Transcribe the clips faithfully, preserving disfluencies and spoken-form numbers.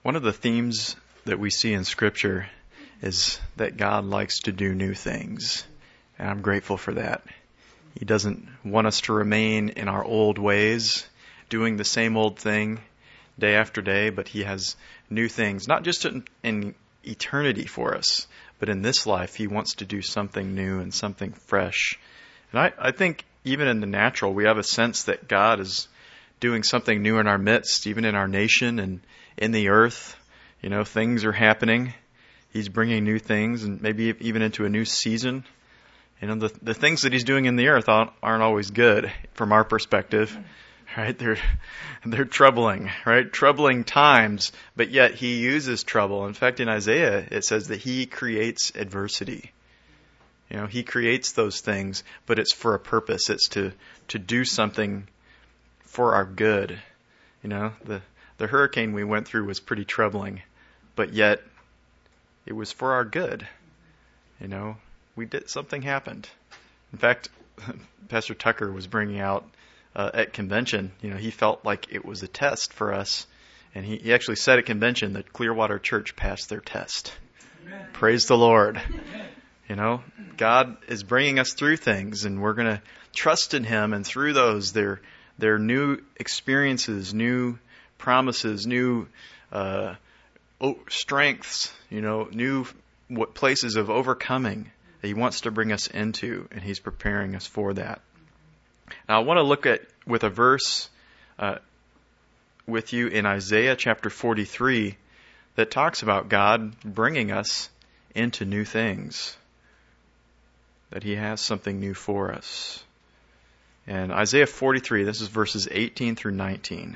One of the themes that we see in Scripture is that God likes to do new things. And I'm grateful for that. He doesn't want us to remain in our old ways, doing the same old thing day after day, but He has new things, not just in, in eternity for us, but in this life He wants to do something new and something fresh. And I, I think even in the natural, we have a sense that God is doing something new in our midst, even in our nation and in the earth. You know, things are happening. He's bringing new things, and maybe even into a new season. You know, the the things that He's doing in the earth aren't, aren't always good from our perspective, right? They're they're troubling, right? Troubling times, but yet He uses trouble. In fact, in Isaiah, it says that He creates adversity. You know, He creates those things, but it's for a purpose. It's to to do something for our good. You know, the the hurricane we went through was pretty troubling, but yet it was for our good. You know, we did something happened. In fact, Pastor Tucker was bringing out uh, at convention. You know, he felt like it was a test for us, and he, he actually said at convention that Clearwater Church passed their test. Amen. Praise the Lord. Amen. You know, God is bringing us through things, and we're going to trust in Him, and through those, there there are new experiences, new promises, new uh, strengths, you know, new what places of overcoming that He wants to bring us into, and He's preparing us for that. Now, I want to look at with a verse uh, with you in Isaiah chapter forty-three that talks about God bringing us into new things, that He has something new for us. And Isaiah forty-three, this is verses eighteen through nineteen.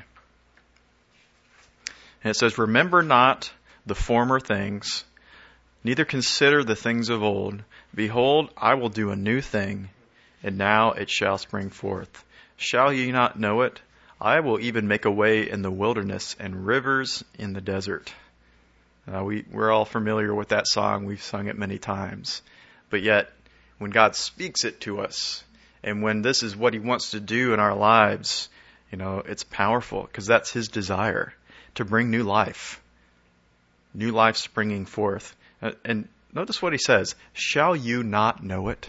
And it says, "Remember not the former things, neither consider the things of old. Behold, I will do a new thing, and now it shall spring forth. Shall ye not know it? I will even make a way in the wilderness and rivers in the desert." Uh, we, we're all familiar with that song. We've sung it many times. But yet, when God speaks it to us, and when this is what He wants to do in our lives, you know, it's powerful, because that's His desire, to bring new life. New life springing forth. Uh, and notice what He says, "Shall you not know it?"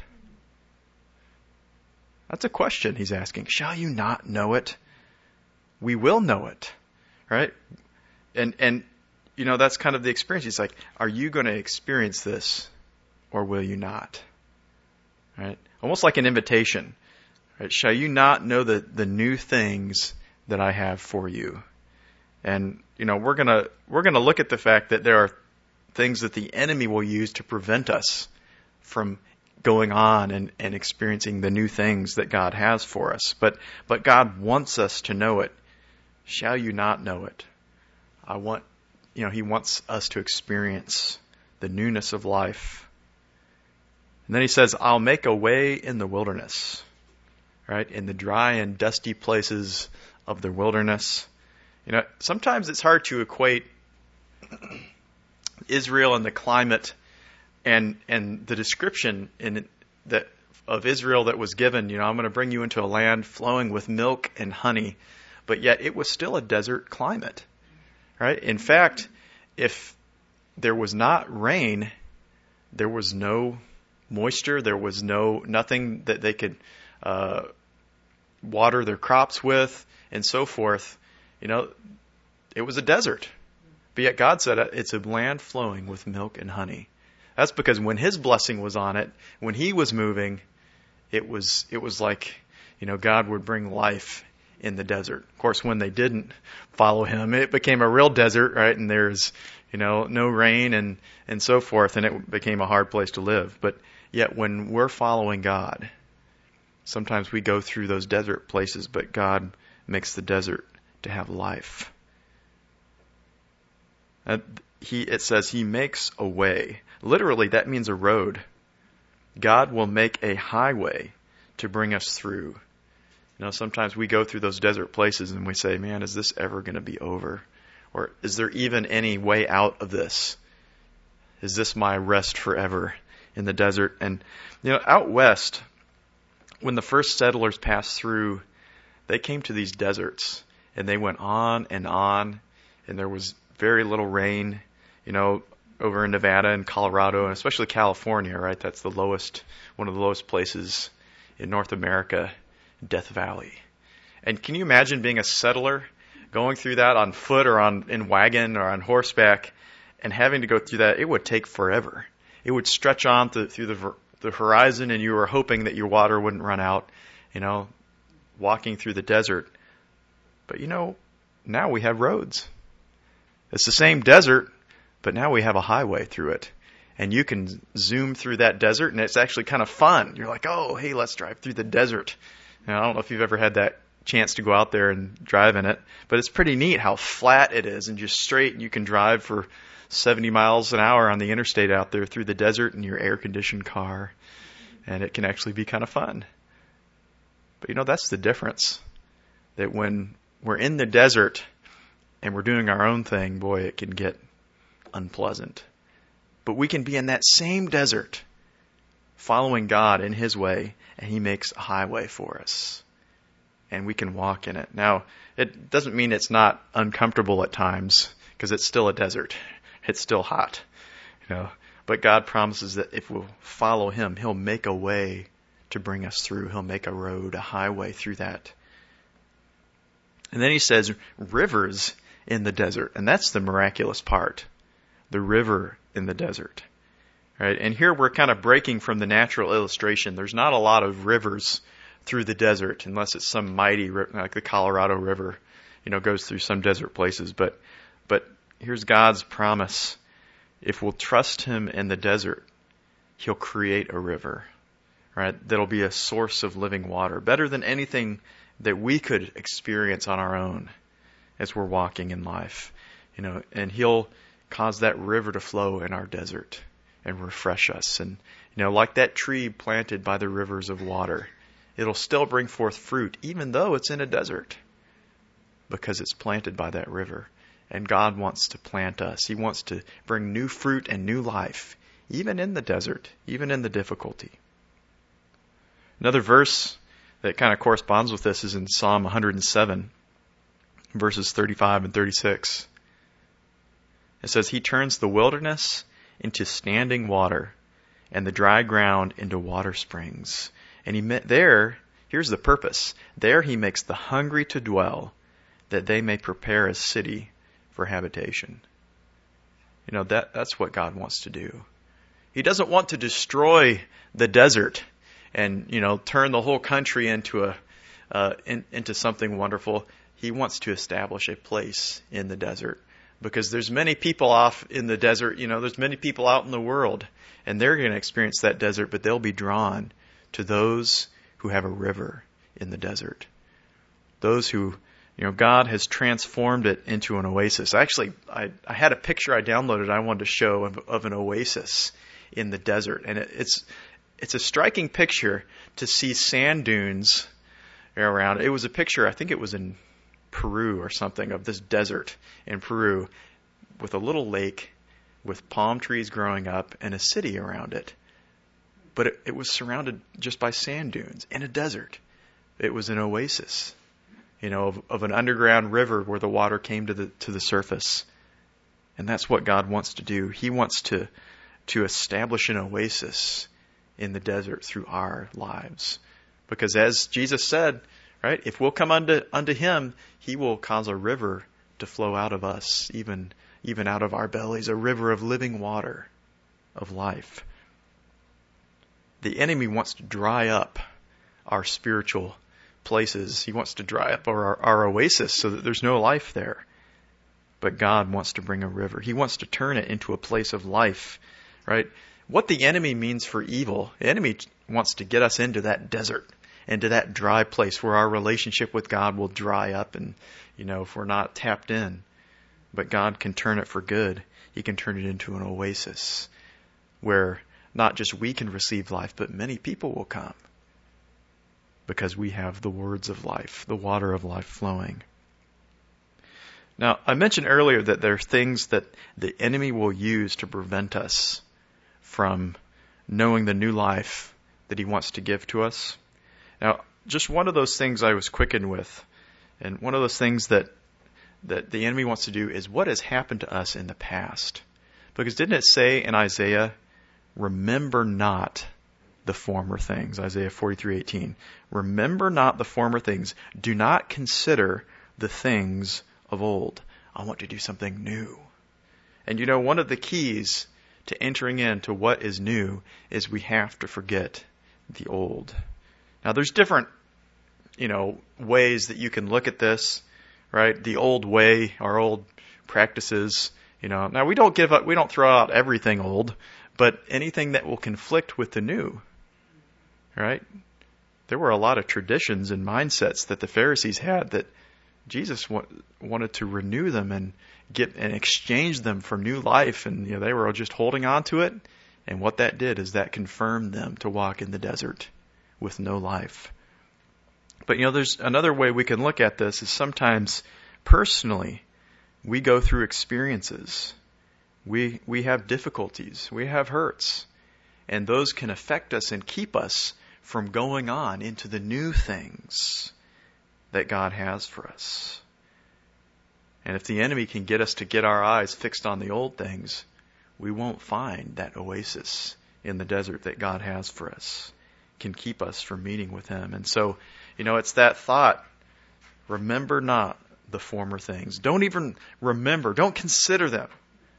That's a question He's asking. Shall you not know it? We will know it, right? And, and you know, that's kind of the experience. He's like, are you going to experience this, or will you not? Right? Almost like an invitation. Right? Shall you not know the, the new things that I have for you? And, you know, we're going to we're going to look at the fact that there are things that the enemy will use to prevent us from going on and, and experiencing the new things that God has for us. But but God wants us to know it. Shall you not know it? I want, you know, He wants us to experience the newness of life. And then He says, I'll make a way in the wilderness, right? In the dry and dusty places of the wilderness. You know, sometimes it's hard to equate Israel and the climate and and the description in that of Israel that was given. You know, I'm going to bring you into a land flowing with milk and honey, but yet it was still a desert climate, right? In fact, if there was not rain, there was no moisture, there was no nothing that they could uh, water their crops with, and so forth. You know, it was a desert. But yet God said it's a land flowing with milk and honey. That's because when His blessing was on it, when He was moving, it was it was like, you know, God would bring life in the desert. Of course, when they didn't follow Him, it became a real desert, right? And there's, you know, no rain and, and so forth, and it became a hard place to live. But yet when we're following God, sometimes we go through those desert places, but God makes the desert to have life. Uh, he, it says He makes a way. Literally, that means a road. God will make a highway to bring us through. You know, sometimes we go through those desert places and we say, man, is this ever going to be over? Or is there even any way out of this? Is this my rest forever in the desert? And, you know, out west, when the first settlers passed through, they came to these deserts and they went on and on, and there was very little rain, you know, over in Nevada and Colorado, and especially California, right? That's the lowest, one of the lowest places in North America, Death Valley. And can you imagine being a settler, going through that on foot or on in wagon or on horseback, and having to go through that? It would take forever. It would stretch on through, through the the horizon, and you were hoping that your water wouldn't run out, you know, walking through the desert. But you know, now we have roads. It's the same desert, but now we have a highway through it. And you can zoom through that desert, and it's actually kind of fun. You're like, oh, hey, let's drive through the desert. Now, I don't know if you've ever had that chance to go out there and drive in it, but it's pretty neat how flat it is and just straight. And you can drive for seventy miles an hour on the interstate out there through the desert in your air-conditioned car, and it can actually be kind of fun. But you know, that's the difference. That when we're in the desert and we're doing our own thing, boy, it can get unpleasant. But we can be in that same desert, following God in His way, and He makes a highway for us. And we can walk in it. Now, it doesn't mean it's not uncomfortable at times, because it's still a desert. It's still hot, you know. But God promises that if we'll follow Him, He'll make a way to bring us through. He'll make a road, a highway through that. And then He says rivers in the desert. And that's the miraculous part. The river in the desert. Right? And here we're kind of breaking from the natural illustration. There's not a lot of rivers through the desert, unless it's some mighty, like the Colorado River, you know, goes through some desert places. But, but here's God's promise. If we'll trust Him in the desert, He'll create a river, right? That'll be a source of living water, better than anything that we could experience on our own as we're walking in life, you know. And He'll cause that river to flow in our desert and refresh us. And, you know, like that tree planted by the rivers of water, it'll still bring forth fruit, even though it's in a desert, because it's planted by that river. And God wants to plant us. He wants to bring new fruit and new life, even in the desert, even in the difficulty. Another verse that kind of corresponds with this is in Psalm one hundred seven, verses thirty-five and thirty-six. It says, He turns the wilderness into standing water, and the dry ground into water springs. And he met there, here's the purpose. There He makes the hungry to dwell, that they may prepare a city for habitation. You know, that that's what God wants to do. He doesn't want to destroy the desert and, you know, turn the whole country into a uh, in, into something wonderful. He wants to establish a place in the desert, because there's many people off in the desert. You know, there's many people out in the world, and they're going to experience that desert, but they'll be drawn to those who have a river in the desert. Those who, you know, God has transformed it into an oasis. Actually, I, I had a picture I downloaded I wanted to show of, of an oasis in the desert. And it, it's it's a striking picture to see sand dunes around. It was a picture, I think it was in Peru or something, of this desert in Peru with a little lake with palm trees growing up and a city around it. But it, it was surrounded just by sand dunes in a desert. It was an oasis, you know, of, of an underground river where the water came to the to the surface. And that's what God wants to do. He wants to to establish an oasis in the desert through our lives. Because as Jesus said, right, if we'll come unto unto Him, He will cause a river to flow out of us, even even out of our bellies, a river of living water, of life. The enemy wants to dry up our spiritual places. He wants to dry up our, our oasis so that there's no life there. But God wants to bring a river. He wants to turn it into a place of life, right? What the enemy means for evil, the enemy wants to get us into that desert, into that dry place where our relationship with God will dry up and, you know, if we're not tapped in. But God can turn it for good. He can turn it into an oasis where not just we can receive life, but many people will come because we have the words of life, the water of life flowing. Now, I mentioned earlier that there are things that the enemy will use to prevent us from knowing the new life that he wants to give to us. Now, just one of those things I was quickened with, and one of those things that that the enemy wants to do is what has happened to us in the past. Because didn't it say in Isaiah, remember not the former things, Isaiah forty-three eighteen. Remember not the former things. Do not consider the things of old. I want to do something new. And you know, one of the keys to entering into what is new is we have to forget the old. Now there's different, you know, ways that you can look at this, right? The old way, our old practices, you know. Now we don't give up, we don't throw out everything old, but anything that will conflict with the new, right? There were a lot of traditions and mindsets that the Pharisees had that Jesus wa- wanted to renew them and get and exchange them for new life, and you know, they were just holding on to it. And what that did is that confirmed them to walk in the desert with no life. But you know, there's another way we can look at this is sometimes personally we go through experiences. We we have difficulties. We have hurts. And those can affect us and keep us from going on into the new things that God has for us. And if the enemy can get us to get our eyes fixed on the old things, we won't find that oasis in the desert that God has for us. It can keep us from meeting with Him. And so, you know, it's that thought, remember not the former things. Don't even remember, don't consider them.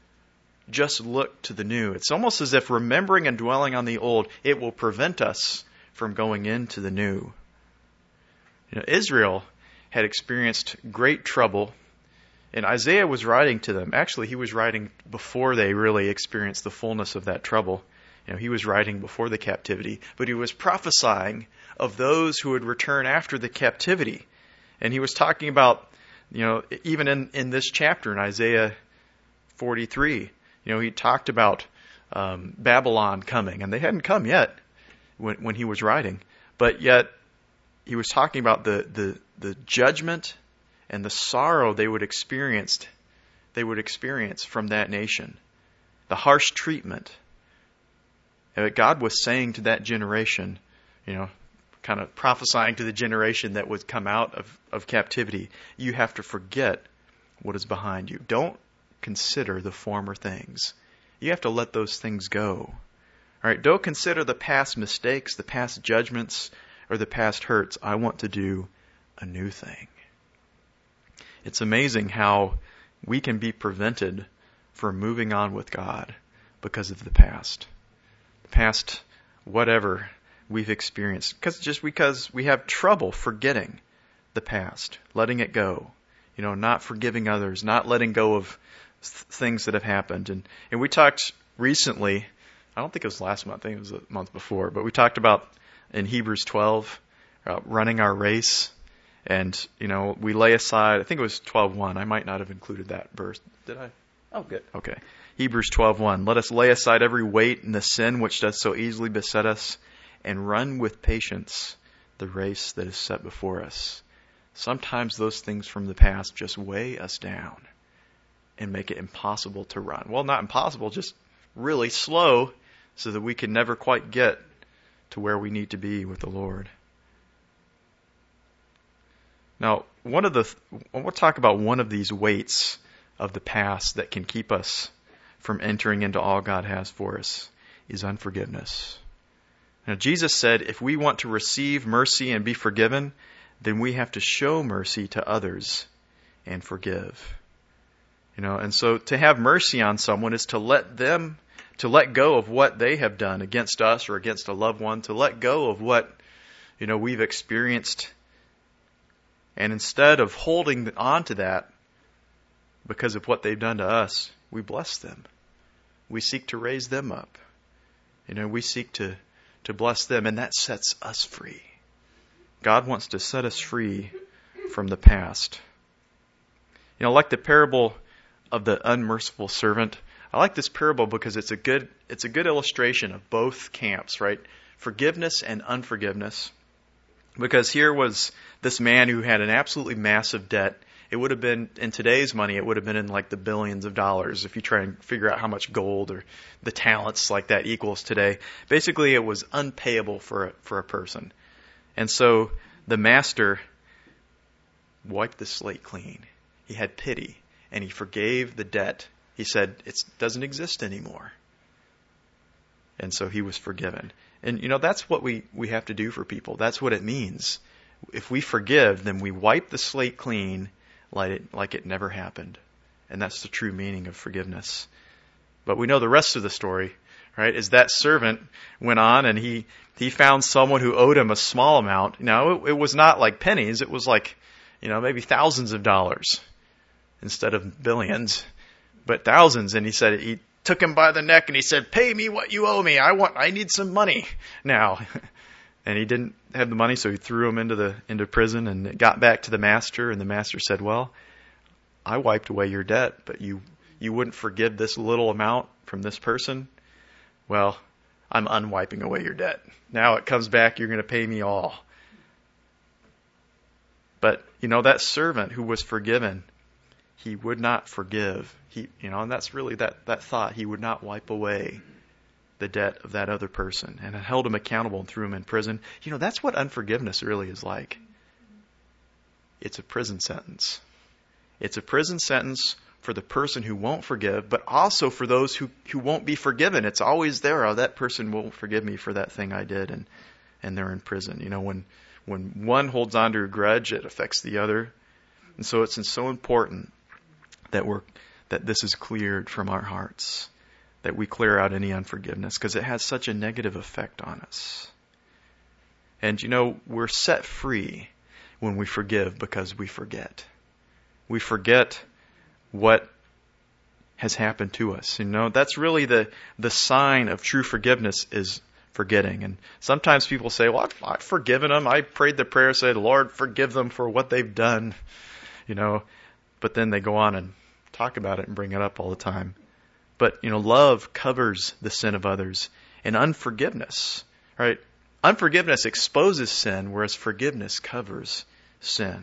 Just look to the new. It's almost as if remembering and dwelling on the old, it will prevent us from going into the new. You know, Israel had experienced great trouble, and Isaiah was writing to them. Actually, he was writing before they really experienced the fullness of that trouble. You know, he was writing before the captivity, but he was prophesying of those who would return after the captivity. And he was talking about, you know, even in, in this chapter in Isaiah forty-three, you know, he talked about um, Babylon coming, and they hadn't come yet when, when he was writing. But yet, he was talking about the, the, the judgment and the sorrow they would experience, they would experience from that nation. The harsh treatment. And God was saying to that generation, you know, kind of prophesying to the generation that would come out of, of captivity, you have to forget what is behind you. Don't consider the former things. You have to let those things go. All right, don't consider the past mistakes, the past judgments, or the past hurts. I want to do a new thing. It's amazing how we can be prevented from moving on with God because of the past. The past, whatever we've experienced. Because just because we have trouble forgetting the past, letting it go. You know, not forgiving others, not letting go of things that have happened. And, and we talked recently, I don't think it was last month, I think it was a month before, but we talked about in Hebrews twelve, uh, running our race. And, you know, we lay aside, I think it was twelve one. I might not have included that verse. Did I? Oh, good. Okay. Hebrews twelve one. Let us lay aside every weight and the sin which does so easily beset us, and run with patience the race that is set before us. Sometimes those things from the past just weigh us down and make it impossible to run. Well, not impossible, just really slow so that we can never quite get to where we need to be with the Lord. Now, one of the, we'll talk about one of these weights of the past that can keep us from entering into all God has for us is unforgiveness. Now, Jesus said if we want to receive mercy and be forgiven, then we have to show mercy to others and forgive. You know, and so to have mercy on someone is to let them, to let go of what they have done against us or against a loved one, to let go of what, you know, we've experienced. And instead of holding on to that because of what they've done to us, we bless them. We seek to raise them up. You know, we seek to, to bless them, and that sets us free. God wants to set us free from the past. You know, like the parable of the unmerciful servant, I like this parable because it's a good it's a good illustration of both camps, right? Forgiveness and unforgiveness. Because here was this man who had an absolutely massive debt. It would have been, in today's money, it would have been in like the billions of dollars if you try and figure out how much gold or the talents like that equals today. Basically, it was unpayable for a, for a person. And so the master wiped the slate clean. He had pity, and he forgave the debt. He said, it doesn't exist anymore. And so he was forgiven. And, you know, that's what we, we have to do for people. That's what it means. If we forgive, then we wipe the slate clean like it, like it never happened. And that's the true meaning of forgiveness. But we know the rest of the story, right? Is that servant went on and he, he found someone who owed him a small amount. Now, it, it was not like pennies. It was like, you know, maybe thousands of dollars instead of billions, but thousands. And he said, he took him by the neck and he said, pay me what you owe me. I want, I need some money now. And he didn't have the money, so he threw him into the into prison, and it got back to the master, and the master said, well, I wiped away your debt, but you you wouldn't forgive this little amount from this person? Well, I'm unwiping away your debt. Now it comes back, you're going to pay me all. But, you know, that servant who was forgiven, he would not forgive. He, you know, and that's really that, that thought. He would not wipe away the debt of that other person, and held him accountable and threw him in prison. You know, that's what unforgiveness really is like. It's a prison sentence. It's a prison sentence for the person who won't forgive, but also for those who, who won't be forgiven. It's always there. Oh, that person won't forgive me for that thing I did, and, and they're in prison. You know, when when one holds on to a grudge, it affects the other. And so it's so important that we're that this is cleared from our hearts, that we clear out any unforgiveness, because it has such a negative effect on us. And, you know, we're set free when we forgive because we forget. We forget what has happened to us. You know, that's really the, the sign of true forgiveness is forgetting. And sometimes people say, well, I've, I've forgiven them. I prayed the prayer, said, Lord, forgive them for what they've done. You know, but then they go on and talk about it and bring it up all the time. But, you know, love covers the sin of others, and unforgiveness, right? Unforgiveness exposes sin, whereas forgiveness covers sin.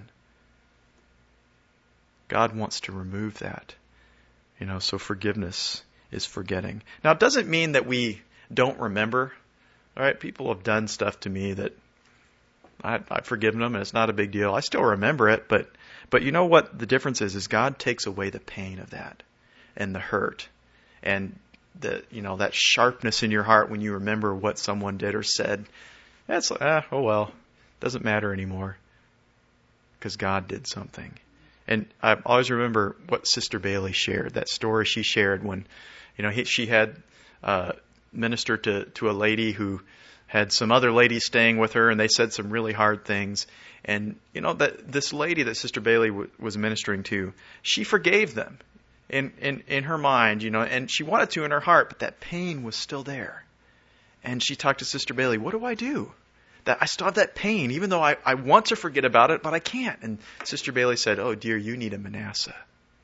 God wants to remove that. You know, so forgiveness is forgetting. Now, it doesn't mean that we don't remember. All right, people have done stuff to me that I, I've forgiven them, and it's not a big deal. I still remember it, but but you know what the difference is? Is God takes away the pain of that and the hurt. And the you know that sharpness in your heart when you remember what someone did or said, that's ah, oh well, doesn't matter anymore because God did something. And I always remember what Sister Bailey shared, that story she shared when, you know, he, she had uh, ministered to to a lady who had some other ladies staying with her, and they said some really hard things. And you know that this lady that Sister Bailey w- was ministering to, she forgave them. In, in in her mind, you know, and she wanted to in her heart, but that pain was still there. And she talked to Sister Bailey, what do I do? That I still have that pain, even though I, I want to forget about it, but I can't. And Sister Bailey said, oh dear, you need a Manasseh.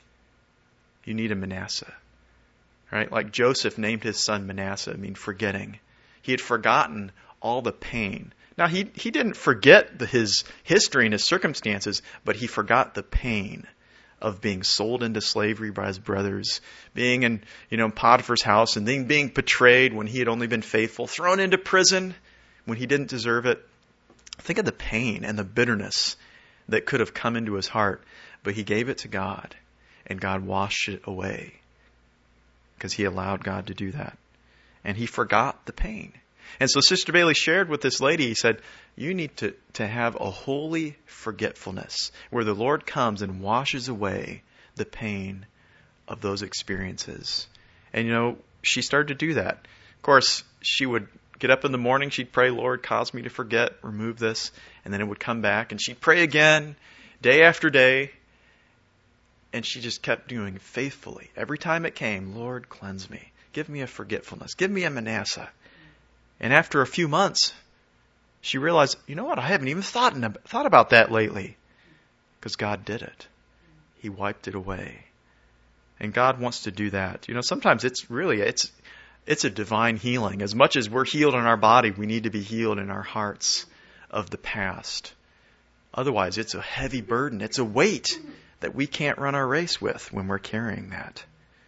You need a Manasseh. Right? Like Joseph named his son Manasseh, I mean forgetting. He had forgotten all the pain. Now, he, he didn't forget the, his history and his circumstances, but he forgot the pain of being sold into slavery by his brothers, being in, you know, Potiphar's house, and then being betrayed when he had only been faithful, thrown into prison when he didn't deserve it. Think of the pain and the bitterness that could have come into his heart, but he gave it to God, and God washed it away because he allowed God to do that. And he forgot the pain. And so Sister Bailey shared with this lady, he said, you need to, to have a holy forgetfulness where the Lord comes and washes away the pain of those experiences. And, you know, she started to do that. Of course, she would get up in the morning, she'd pray, Lord, cause me to forget, remove this. And then it would come back, and she'd pray again, day after day. And she just kept doing it faithfully. Every time it came, Lord, cleanse me. Give me a forgetfulness. Give me a Manasseh. And after a few months, she realized, you know what, I haven't even thought, in, thought about that lately. Because God did it. He wiped it away. And God wants to do that. You know, sometimes it's really, it's it's a divine healing. As much as we're healed in our body, we need to be healed in our hearts of the past. Otherwise, it's a heavy burden. It's a weight that we can't run our race with when we're carrying that.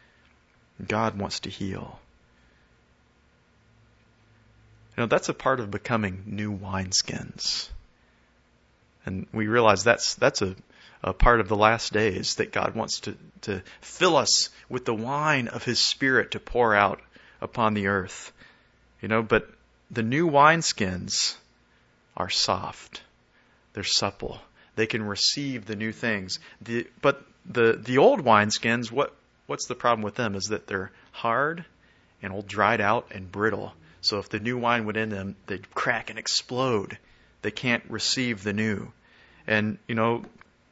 God wants to heal. You know, that's a part of becoming new wineskins. And we realize that's that's a, a part of the last days, that God wants to, to fill us with the wine of His Spirit to pour out upon the earth. You know, but the new wineskins are soft. They're supple. They can receive the new things. The, but the the old wineskins, what what's the problem with them is that they're hard and all dried out and brittle. So if the new wine went in them, they'd crack and explode. They can't receive the new. And, you know,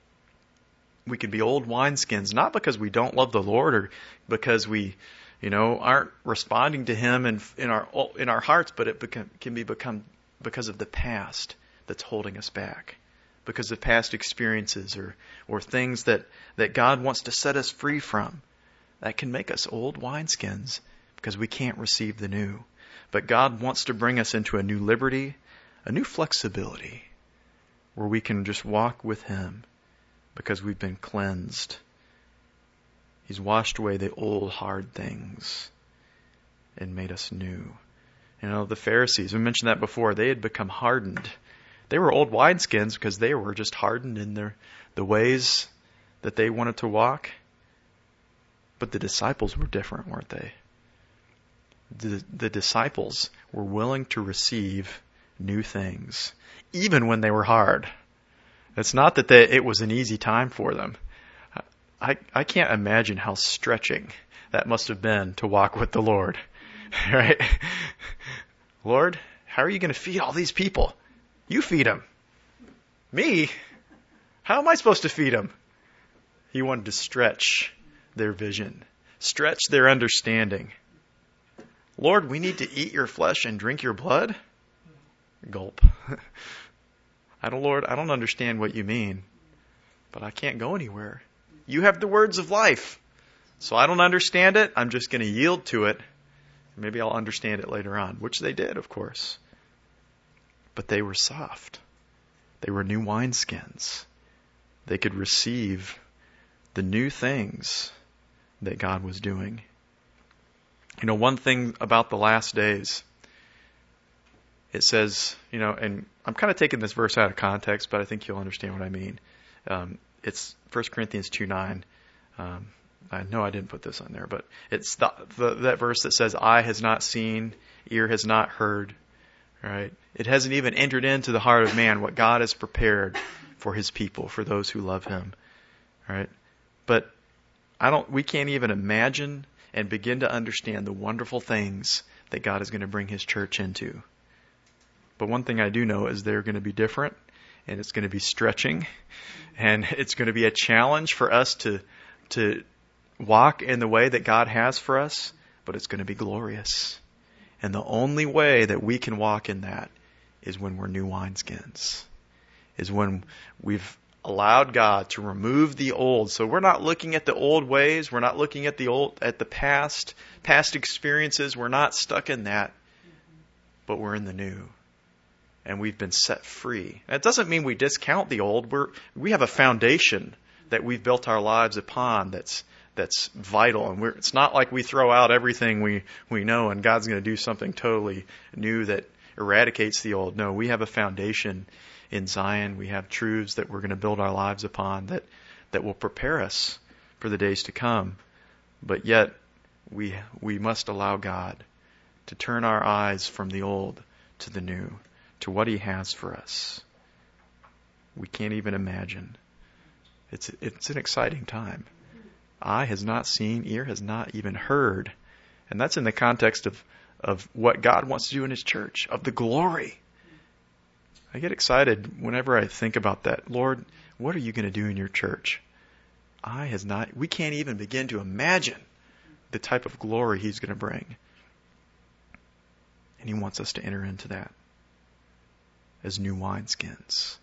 we could be old wineskins, not because we don't love the Lord or because we, you know, aren't responding to Him in, in our in our hearts, but it become, can be become because of the past that's holding us back. Because of past experiences or, or things that, that God wants to set us free from. That can make us old wineskins because we can't receive the new. But God wants to bring us into a new liberty, a new flexibility, where we can just walk with Him because we've been cleansed. He's washed away the old hard things and made us new. You know, the Pharisees, we mentioned that before, they had become hardened. They were old wineskins because they were just hardened in their the ways that they wanted to walk. But the disciples were different, weren't they? The, the disciples were willing to receive new things, even when they were hard. It's not that they, it was an easy time for them. I, I can't imagine how stretching that must have been to walk with the Lord. Right? Lord, how are you going to feed all these people? You feed them. Me? How am I supposed to feed them? He wanted to stretch their vision, stretch their understanding. Lord, we need to eat your flesh and drink your blood? Gulp. I don't, Lord, I don't understand what you mean, but I can't go anywhere. You have the words of life. So I don't understand it. I'm just going to yield to it. Maybe I'll understand it later on, which they did, of course. But they were soft. They were new wineskins. They could receive the new things that God was doing. You know, one thing about the last days, it says, you know, and I'm kind of taking this verse out of context, but I think you'll understand what I mean. Um, it's First Corinthians two nine. Um, I know I didn't put this on there, but it's the, the, that verse that says, eye has not seen, ear has not heard. Right? It hasn't even entered into the heart of man what God has prepared for His people, for those who love Him. Right? But I don't. We can't even imagine and begin to understand the wonderful things that God is going to bring His church into. But one thing I do know is they're going to be different, and it's going to be stretching, and it's going to be a challenge for us to to walk in the way that God has for us, but it's going to be glorious. And the only way that we can walk in that is when we're new wineskins, is when we've allowed God to remove the old. So we're not looking at the old ways. We're not looking at the old, at the past, past experiences. We're not stuck in that, but we're in the new. And we've been set free. That doesn't mean we discount the old. We're, we have a foundation that we've built our lives upon that's that's vital. And we're, it's not like we throw out everything we, we know and God's going to do something totally new that eradicates the old. No, we have a foundation in Zion. We have truths that we're going to build our lives upon that, that will prepare us for the days to come. But yet, we we must allow God to turn our eyes from the old to the new, to what He has for us. We can't even imagine. It's it's an exciting time. Eye has not seen, ear has not even heard. And that's in the context of, of what God wants to do in His church, of the glory. I get excited whenever I think about that. Lord, what are you going to do in your church? Eye has not, we can't even begin to imagine the type of glory He's going to bring. And He wants us to enter into that as new wineskins.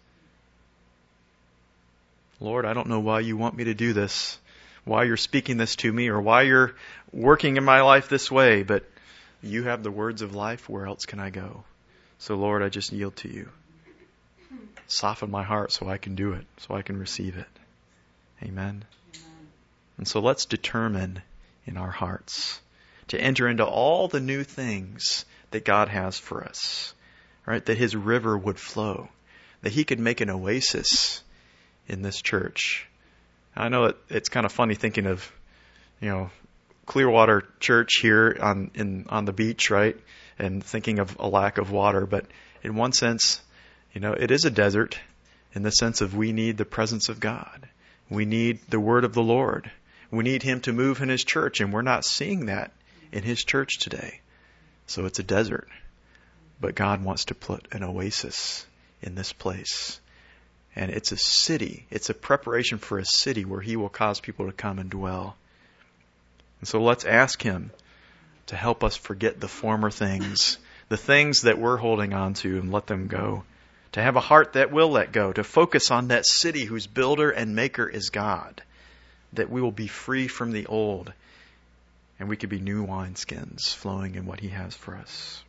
Lord, I don't know why you want me to do this, why you're speaking this to me, or why you're working in my life this way, but you have the words of life. Where else can I go? So, Lord, I just yield to you. Soften my heart so I can do it, so I can receive it. Amen. Amen. And so let's determine in our hearts to enter into all the new things that God has for us. Right? That His river would flow, that He could make an oasis in this church. I know it, it's kind of funny thinking of, you know, Clearwater Church here on in on the beach, right? And thinking of a lack of water. But in one sense, you know, it is a desert in the sense of we need the presence of God. We need the word of the Lord. We need Him to move in His church, and we're not seeing that in His church today. So it's a desert. But God wants to put an oasis in this place. And it's a city. It's a preparation for a city where He will cause people to come and dwell. And so let's ask Him to help us forget the former things, the things that we're holding on to, and let them go. To have a heart that will let go, to focus on that city whose builder and maker is God. That we will be free from the old, and we could be new wineskins flowing in what He has for us.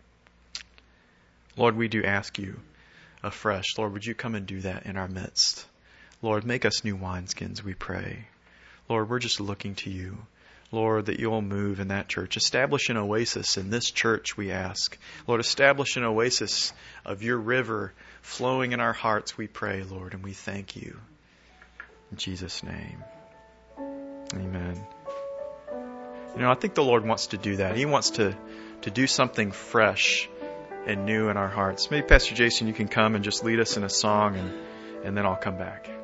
Lord, we do ask You afresh. Lord, would You come and do that in our midst? Lord, make us new wineskins, we pray. Lord, we're just looking to You. Lord, that You'll move in that church. Establish an oasis in this church, we ask. Lord, establish an oasis of Your river flowing in our hearts, we pray, Lord, and we thank You. In Jesus' name. Amen. You know, I think the Lord wants to do that. He wants to, to do something fresh and new in our hearts. Maybe Pastor Jason, you can come and just lead us in a song, and, and then I'll come back.